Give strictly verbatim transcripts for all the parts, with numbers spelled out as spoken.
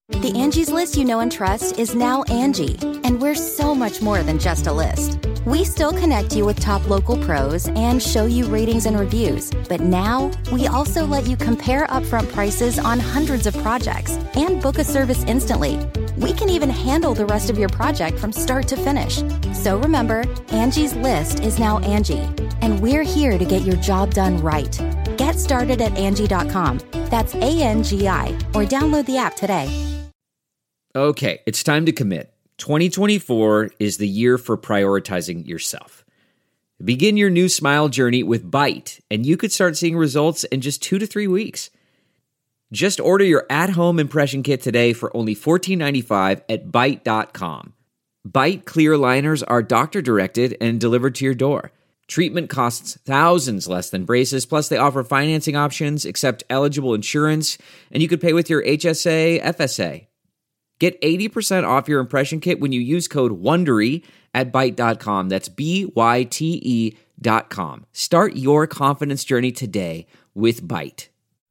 The Angie's List you know and trust is now Angie, and we're so much more than just a list. We still connect you with top local pros and show you ratings and reviews, but now we also let you compare upfront prices on hundreds of projects and book a service instantly. We can even handle the rest of your project from start to finish. So remember, Angie's List is now Angie, and we're here to get your job done right. Get started at Angie dot com. That's A N G I, or download the app today. Okay, it's time to commit. twenty twenty-four is the year for prioritizing yourself. Begin your new smile journey with Byte, and you could start seeing results in just two to three weeks. Just order your at-home impression kit today for only fourteen ninety-five at Byte dot com. Byte clear aligners are doctor-directed and delivered to your door. Treatment costs thousands less than braces, plus they offer financing options, accept eligible insurance, and you could pay with your H S A, F S A. Get eighty percent off your impression kit when you use code WONDERY at Byte dot com. That's B Y T E dot com. Start your confidence journey today with Byte.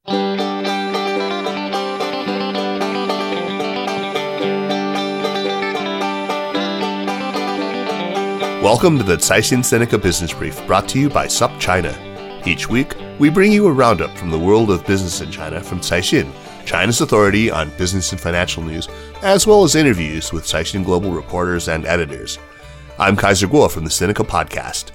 Welcome to the Caixin Sinica Business Brief, brought to you by SupChina. Each week, we bring you a roundup from the world of business in China from Caixin, China's authority on business and financial news, as well as interviews with Caixin Global reporters and editors. I'm Kaiser Kuo from the Sinica Podcast.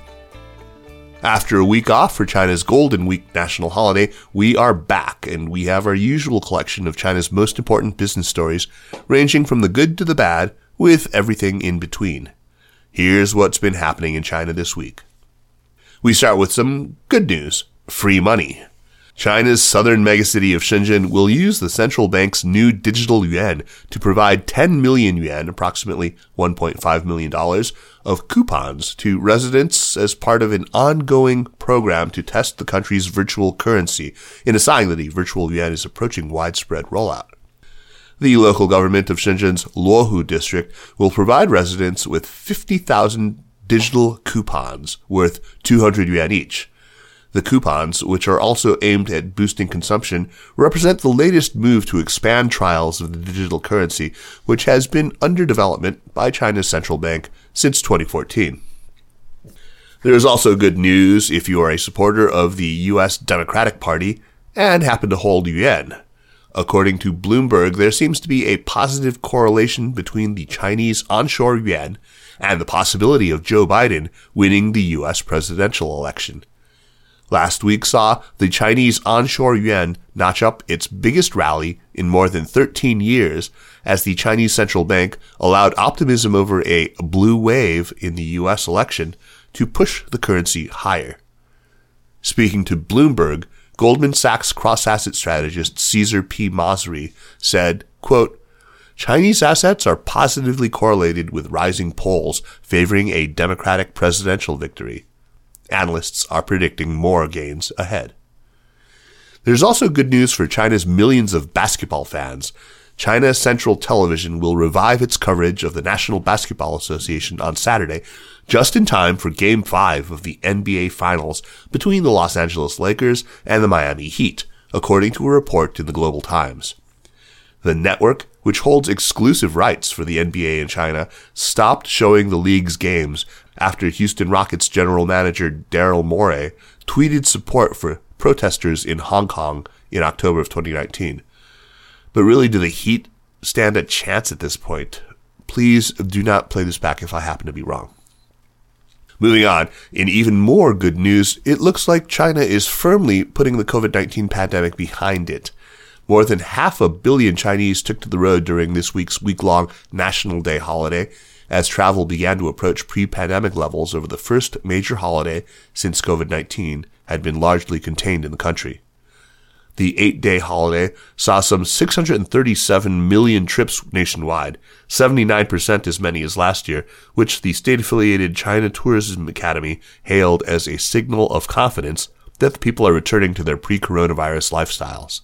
After a week off for China's Golden Week national holiday, we are back, and we have our usual collection of China's most important business stories, ranging from the good to the bad, with everything in between. Here's what's been happening in China this week. We start with some good news: free money. China's southern megacity of Shenzhen will use the central bank's new digital yuan to provide ten million yuan, approximately one point five million dollars, of coupons to residents as part of an ongoing program to test the country's virtual currency, in a sign that the virtual yuan is approaching widespread rollout. The local government of Shenzhen's Luohu district will provide residents with fifty thousand digital coupons worth two hundred yuan each. The coupons, which are also aimed at boosting consumption, represent the latest move to expand trials of the digital currency, which has been under development by China's central bank since twenty fourteen. There is also good news if you are a supporter of the U S Democratic Party and happen to hold yuan. According to Bloomberg, there seems to be a positive correlation between the Chinese onshore yuan and the possibility of Joe Biden winning the U S presidential election. Last week saw the Chinese onshore yuan notch up its biggest rally in more than thirteen years as the Chinese central bank allowed optimism over a blue wave in the U S election to push the currency higher. Speaking to Bloomberg, Goldman Sachs cross-asset strategist Cesar P. Masri said, quote, "Chinese assets are positively correlated with rising polls favoring a Democratic presidential victory. Analysts are predicting more gains ahead." There's also good news for China's millions of basketball fans. China Central Television will revive its coverage of the National Basketball Association on Saturday, just in time for Game five of the N B A Finals between the Los Angeles Lakers and the Miami Heat, according to a report in the Global Times. The network, which holds exclusive rights for the N B A in China, stopped showing the league's games after Houston Rockets general manager Daryl Morey tweeted support for protesters in Hong Kong in October of twenty nineteen. But really, do the Heat stand a chance at this point? Please do not play this back if I happen to be wrong. Moving on, in even more good news, it looks like China is firmly putting the covid nineteen pandemic behind it. More than half a billion Chinese took to the road during this week's week-long National Day holiday, as travel began to approach pre-pandemic levels over the first major holiday since covid nineteen had been largely contained in the country. The eight-day holiday saw some six hundred thirty-seven million trips nationwide, seventy-nine percent as many as last year, which the state-affiliated China Tourism Academy hailed as a signal of confidence that the people are returning to their pre-coronavirus lifestyles.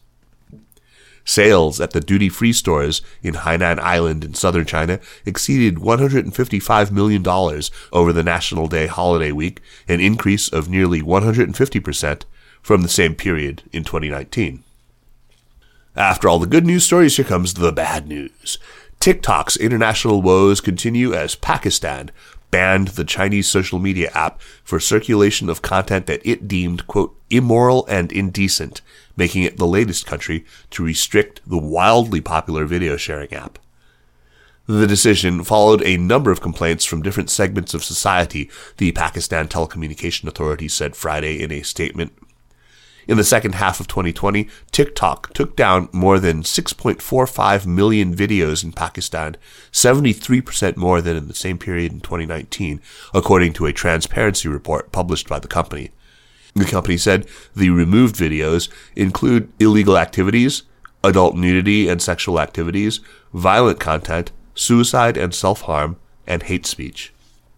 Sales at the duty-free stores in Hainan Island in southern China exceeded one hundred fifty-five million dollars over the National Day holiday week, an increase of nearly one hundred fifty percent from the same period in twenty nineteen. After all the good news stories, here comes the bad news. TikTok's international woes continue as Pakistan banned the Chinese social media app for circulation of content that it deemed, quote, immoral and indecent, making it the latest country to restrict the wildly popular video sharing app. The decision followed a number of complaints from different segments of society, the Pakistan Telecommunication Authority said Friday in a statement. In the second half of twenty twenty, TikTok took down more than six point four five million videos in Pakistan, seventy-three percent more than in the same period in twenty nineteen, according to a transparency report published by the company. The company said the removed videos include illegal activities, adult nudity and sexual activities, violent content, suicide and self-harm, and hate speech.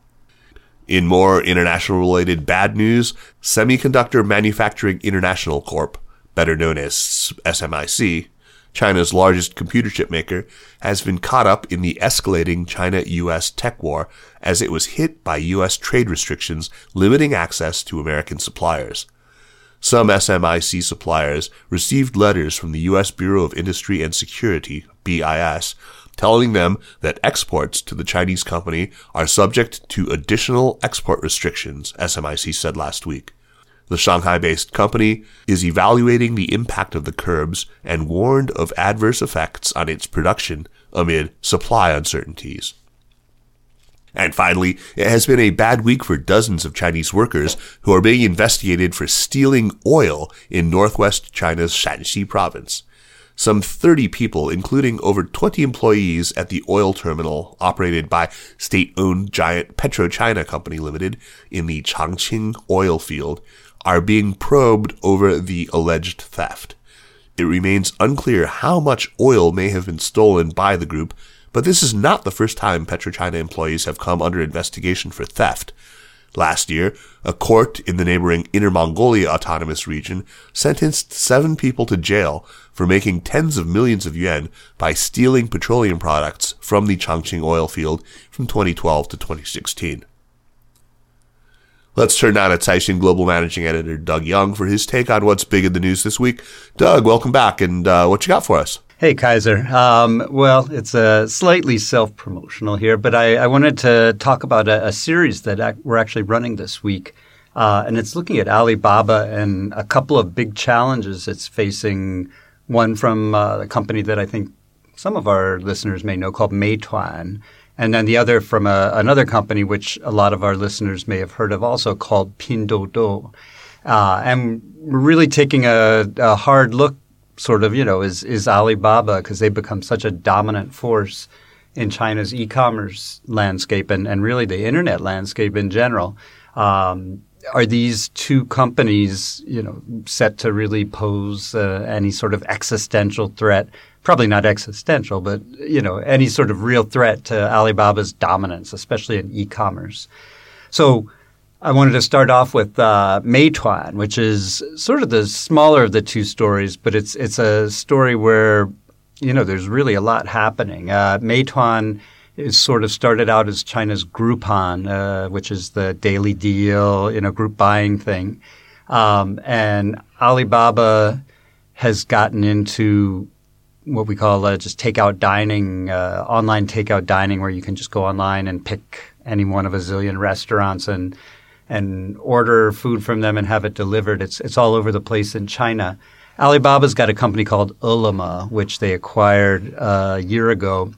In more international-related bad news, Semiconductor Manufacturing International Corp, better known as S M I C, China's largest computer chip maker, has been caught up in the escalating China-U S tech war as it was hit by U S trade restrictions limiting access to American suppliers. Some S M I C suppliers received letters from the U S Bureau of Industry and Security, B I S, telling them that exports to the Chinese company are subject to additional export restrictions, S M I C said last week. The Shanghai-based company is evaluating the impact of the curbs and warned of adverse effects on its production amid supply uncertainties. And finally, it has been a bad week for dozens of Chinese workers who are being investigated for stealing oil in northwest China's Shanxi province. Some thirty people, including over twenty employees at the oil terminal operated by state-owned giant PetroChina Company Limited in the Changqing oil field, are being probed over the alleged theft. It remains unclear how much oil may have been stolen by the group, but this is not the first time PetroChina employees have come under investigation for theft. Last year, a court in the neighboring Inner Mongolia Autonomous Region sentenced seven people to jail for making tens of millions of yuan by stealing petroleum products from the Changqing oil field from twenty twelve to twenty sixteen. Let's turn now to Caixin Global Managing Editor Doug Young for his take on what's big in the news this week. Doug, welcome back, and uh, what you got for us? Hey, Kaiser. Um, well, it's a slightly self-promotional here, but I, I wanted to talk about a, a series that ac- we're actually running this week, uh, and it's looking at Alibaba and a couple of big challenges it's facing, one from uh, a company that I think some of our listeners may know called Meituan, and then the other from a, another company which a lot of our listeners may have heard of also called Pinduoduo. Uh, and we're really taking a, a hard look sort of, you know, is, is Alibaba, because they've become such a dominant force in China's e-commerce landscape and, and really the internet landscape in general. Um, are these two companies, you know, set to really pose uh, any sort of existential threat? Probably not existential, but, you know, any sort of real threat to Alibaba's dominance, especially in e-commerce. So I wanted to start off with uh, Meituan, which is sort of the smaller of the two stories, but it's it's a story where, you know, there's really a lot happening. Uh, Meituan is sort of started out as China's Groupon, uh, which is the daily deal, you know, group buying thing. Um, and Alibaba has gotten into what we call uh, just takeout dining, uh, online takeout dining, where you can just go online and pick any one of a zillion restaurants and and order food from them and have it delivered. It's it's all over the place in China. Alibaba's got a company called Ele.me, which they acquired uh, a year ago.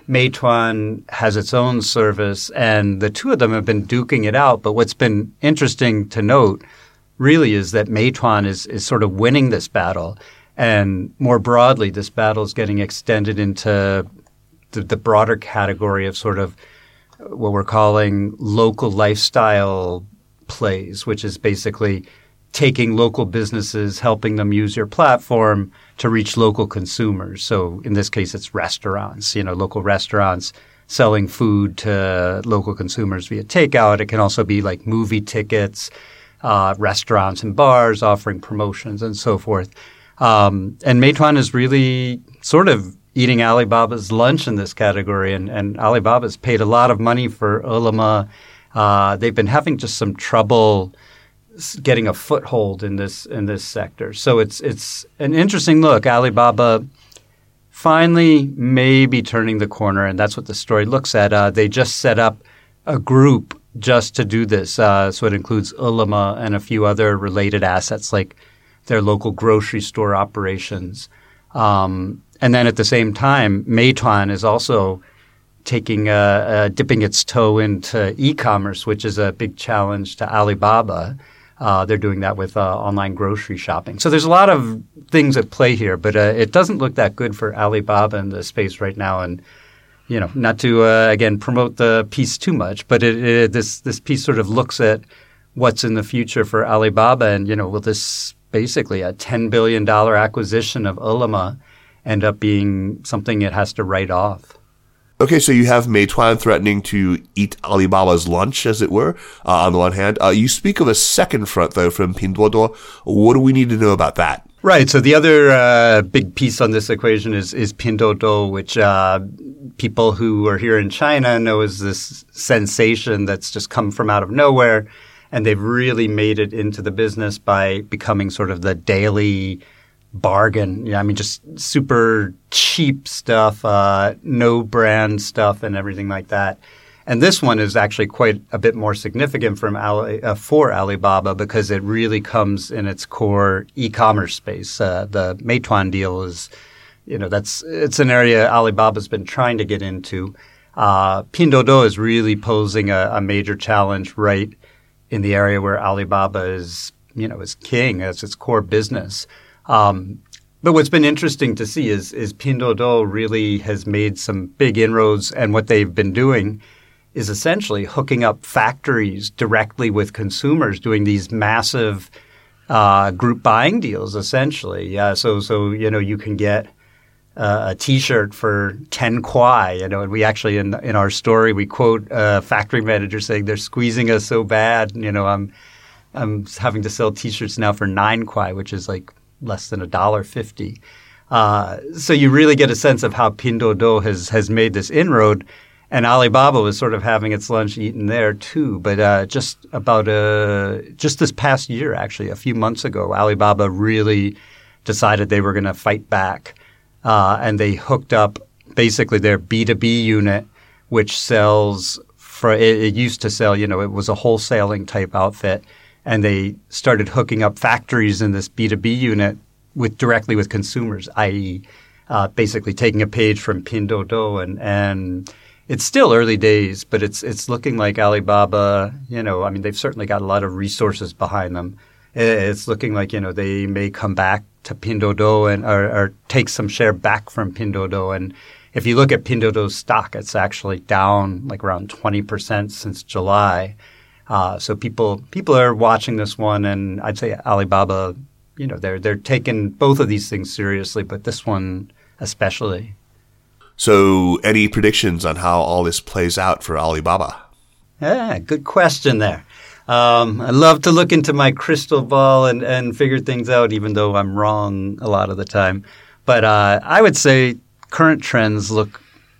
Meituan has its own service, and the two of them have been duking it out. But what's been interesting to note really is that Meituan is, is sort of winning this battle. And more broadly, this battle is getting extended into the, the broader category of sort of what we're calling local lifestyle plays, which is basically taking local businesses, helping them use your platform to reach local consumers. So in this case, it's restaurants, you know, local restaurants selling food to local consumers via takeout. It can also be like movie tickets, uh, restaurants and bars offering promotions and so forth. Um, and Meituan is really sort of eating Alibaba's lunch in this category, and, and Alibaba's paid a lot of money for Ele.me. Uh, they've been having just some trouble getting a foothold in this in this sector. So it's it's an interesting look. Alibaba finally may be turning the corner, and that's what the story looks at. Uh, they just set up a group just to do this. Uh, so it includes Ele.me and a few other related assets like their local grocery store operations. Um, and then at the same time, Meituan is also taking uh, uh, dipping its toe into e-commerce, which is a big challenge to Alibaba. Uh, they're doing that with uh, online grocery shopping. So there's a lot of things at play here, but uh, it doesn't look that good for Alibaba in the space right now. And you know, not to uh, again promote the piece too much, but it, it, this this piece sort of looks at what's in the future for Alibaba, and you know, will this basically a ten billion dollars acquisition of Ele.me end up being something it has to write off? Okay, so you have Meituan threatening to eat Alibaba's lunch, as it were, uh, on the one hand. Uh, you speak of a second front, though, from Pinduoduo. What do we need to know about that? Right. So the other uh, big piece on this equation is, is Pinduoduo, which uh, people who are here in China know is this sensation that's just come from out of nowhere. And they've really made it into the business by becoming sort of the daily bargain. Yeah, I mean, just super cheap stuff, uh, no brand stuff and everything like that. And this one is actually quite a bit more significant from Ali, uh, for Alibaba because it really comes in its core e-commerce space. Uh, the Meituan deal is, you know, that's it's an area Alibaba's been trying to get into. Uh, Pinduoduo is really posing a, a major challenge right in the area where Alibaba is, you know, is king. That's its core business. Um, but what's been interesting to see is, is Pinduoduo really has made some big inroads, and what they've been doing is essentially hooking up factories directly with consumers, doing these massive uh, group buying deals, essentially. Yeah, so so you know you can get uh, a T-shirt for ten kuai. You know, and we actually in in our story we quote a factory manager saying they're squeezing us so bad. You know, I'm I'm having to sell T-shirts now for nine kuai, which is like less than a dollar fifty. Uh, so you really get a sense of how Pinduoduo has has made this inroad, and Alibaba was sort of having its lunch eaten there too. But uh, just about uh, just this past year, actually, a few months ago, Alibaba really decided they were going to fight back, uh, and they hooked up basically their B two B unit, which sells for it, it used to sell. You know, it was a wholesaling type outfit. And they started hooking up factories in this B two B unit with directly with consumers, that is, uh, basically taking a page from Pinduoduo. And, and it's still early days, but it's it's looking like Alibaba, you know, I mean, they've certainly got a lot of resources behind them. It's looking like, you know, they may come back to Pinduoduo and or, or take some share back from Pinduoduo. And if you look at Pinduoduo's stock, it's actually down like around twenty percent since July. Uh, so people people are watching this one, and I'd say Alibaba, you know, they're they're taking both of these things seriously, but this one especially. So, any predictions on how all this plays out for Alibaba? Yeah, good question there. Um, I love to look into my crystal ball and, and figure things out, even though I'm wrong a lot of the time. But uh, I would say current trends look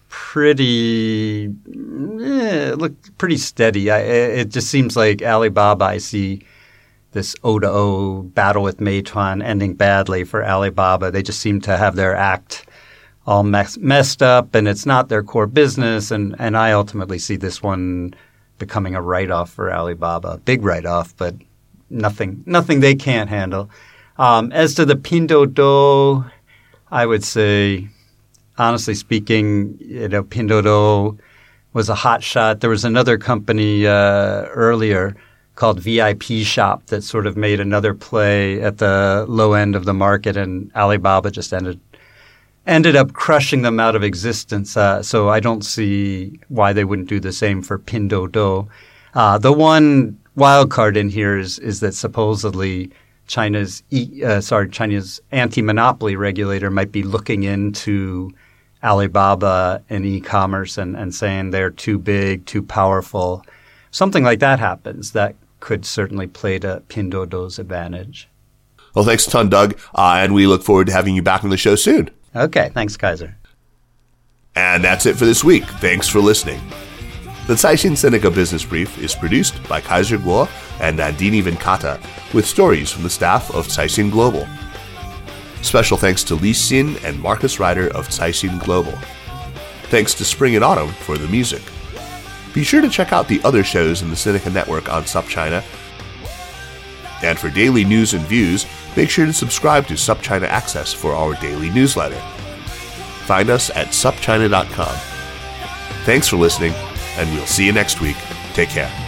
pretty eh, look pretty steady. I, it just seems like Alibaba, I see this O to O battle with Meituan ending badly for Alibaba. They just seem to have their act all mess, messed up, and it's not their core business. And, and I ultimately see this one becoming a write-off for Alibaba. Big write-off, but nothing nothing they can't handle. Um, as to the Pinduoduo, I would say, honestly speaking, you know, Pinduoduo was a hot shot. There was another company uh, earlier called V I P Shop that sort of made another play at the low end of the market, and Alibaba just ended ended up crushing them out of existence. Uh, so I don't see why they wouldn't do the same for Pinduoduo. Uh, the one wild card in here is is that supposedly China's e, uh, sorry China's anti-monopoly regulator might be looking into Alibaba and e-commerce and, and saying they're too big, too powerful. Something like that happens. That could certainly play to Pinduoduo's advantage. Well, thanks a ton, Doug, uh, and we look forward to having you back on the show soon. Okay, thanks, Kaiser. And that's it for this week. Thanks for listening. The Caixin Sinica Business Brief is produced by Kaiser Kuo and Nandini Venkata, with stories from the staff of Caixin Global. Special thanks to Li Xin and Marcus Ryder of Caixin Global. Thanks to Spring and Autumn for the music. Be sure to check out the other shows in the Sinica Network on SupChina. And for daily news and views, make sure to subscribe to SupChina Access for our daily newsletter. Find us at sup china dot com. Thanks for listening, and we'll see you next week. Take care.